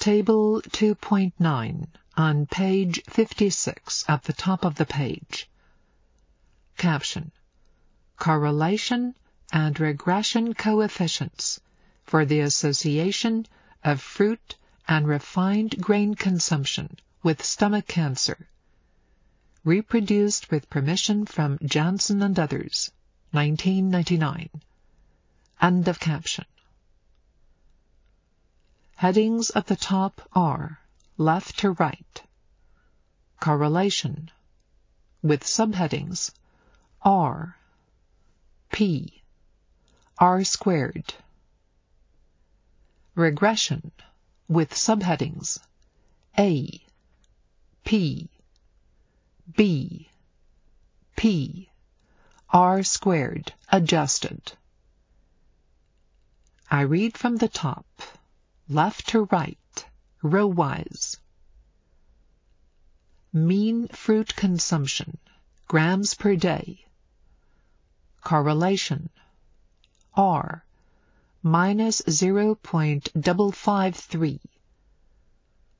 Table 2.9 on page 56 at the top of the page. Caption: Correlation and regression coefficients for the association of fruit and refined grain consumption with stomach cancer. Reproduced with permission from Janssen and others, 1999. End of caption. Headings at the top are left to right. Correlation, with subheadings R, P, R squared. Regression, with subheadings A, P, B, P, R squared adjusted. I read from the top, left to right, row-wise. Mean fruit consumption, grams per day. Correlation, R, minus 0.553.